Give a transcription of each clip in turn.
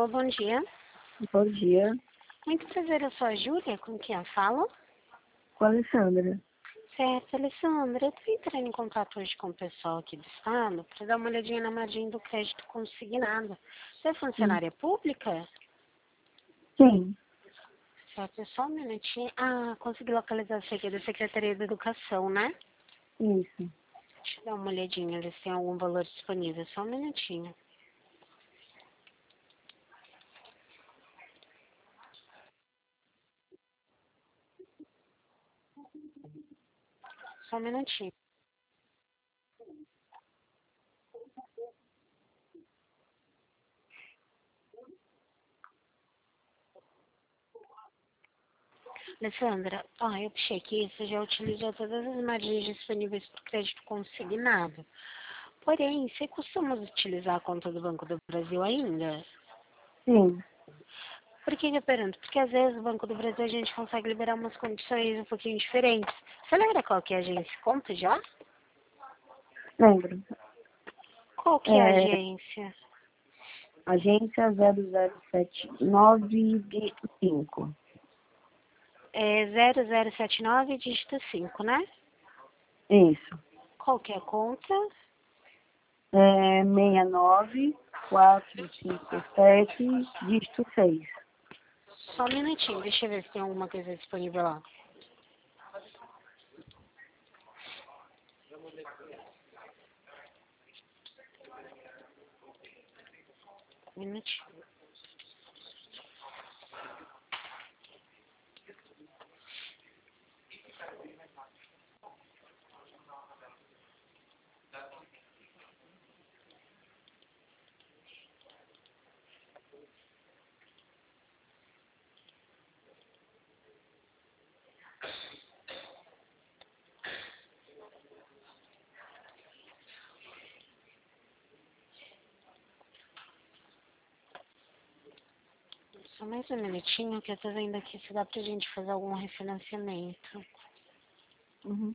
Alô, bom dia. Bom dia, Muito prazer, eu sou a Júlia, com quem eu falo. com a Alessandra. Certo, Alessandra, eu estou entrando em contato hoje com o pessoal aqui do estado para dar uma olhadinha na margem do crédito consignado. Você é funcionária pública? Sim, Certo, é só um minutinho. Ah, consegui localizar você aqui da Secretaria da Educação, né? isso. Deixa eu dar uma olhadinha, ver se tem algum valor disponível. Só um minutinho. Só um minutinho. Alessandra, eu puxei aqui, você já utilizou todas as margens disponíveis para crédito consignado. Porém, você costuma utilizar a conta do Banco do Brasil ainda? Sim, Por que eu pergunto? Porque às vezes o Banco do Brasil a gente consegue liberar umas condições um pouquinho diferentes. Você lembra qual que é a agência? Conta já? lembro. Qual que é a É, agência? agência 0079, dígito 5. É 0079, dígito 5, né? Isso. Qual que é a conta? 69457, dígito 6. Só um minutinho, deixa eu ver se tem alguma coisa disponível lá. Um minutinho. Só mais um minutinho que eu tô vendo aqui se dá pra gente fazer algum refinanciamento. Uhum.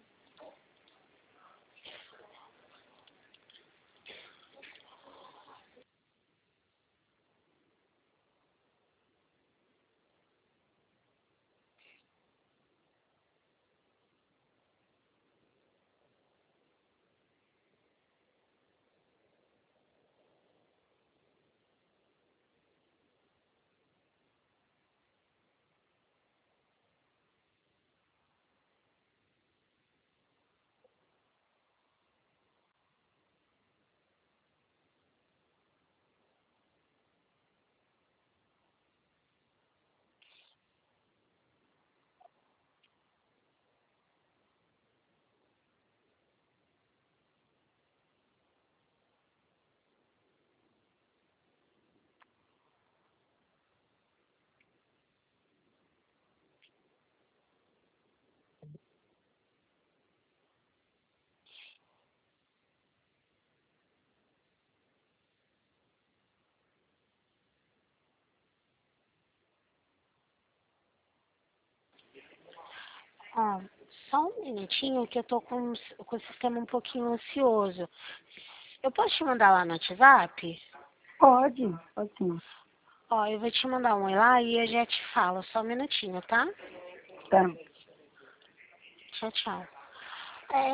Ó, só um minutinho que eu tô com o sistema um pouquinho ansioso. Eu posso te mandar lá no WhatsApp? Pode sim. Ó, eu vou te mandar um lá e eu já te falo. Só um minutinho, tá? Tá. Tchau, tchau.